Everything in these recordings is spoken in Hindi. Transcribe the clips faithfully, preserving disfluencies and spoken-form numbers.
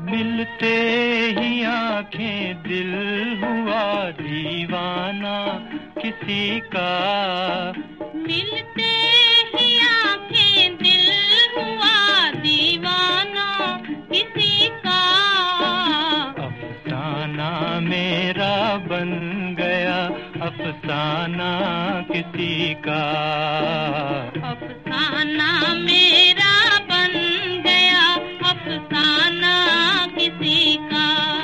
मिलते ही आंखें दिल हुआ दीवाना किसी का, मिलते ही आंखें दिल हुआ दीवाना किसी का। अफसाना मेरा बन गया अफसाना किसी का, अफसाना मेरा बन गया अफसाना किसी का।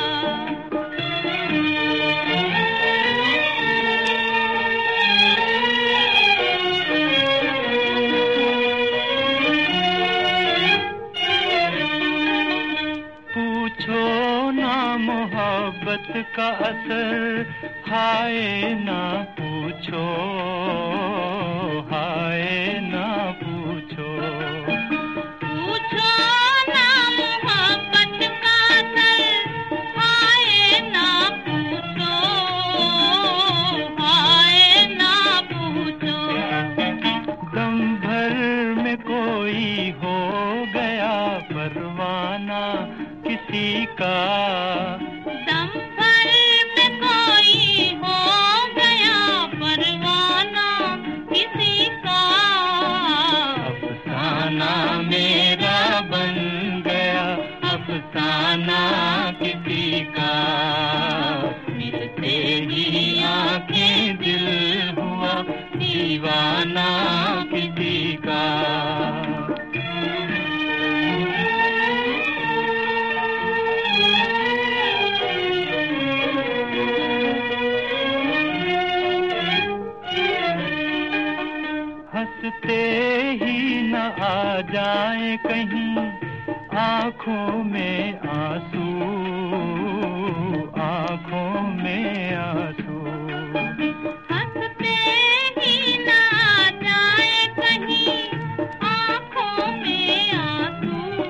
पूछो ना मोहब्बत का असर, हाय ना पूछो, हाय ना पूछो। पूछो ना मोहब्बत का असर, हाय ना पूछो, हाय ना पूछो। दम भर में कोई हो गया परवाना किसी का, दम भर में कोई हो गया परवाना किसी का। अफसाना मेरा बन गया अफसाना किसी का। मिलते ही आंखें दिल हुआ दीवाना किसी का। हंसते ही न आ जाए कहीं आँखों में आंसू, आँखों में आंसू। हंसते ही न आ जाए कहीं आँखों में आंसू,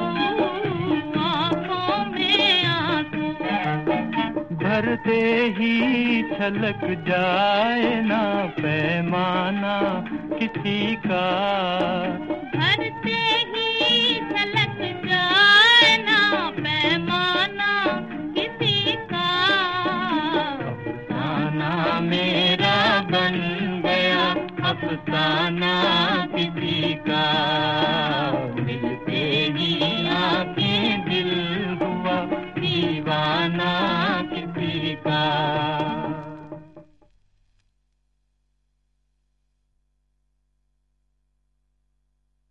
आँखों में आंसू। भरते ही छलक जाए ना पैमाना किसी का, भरते ही छलक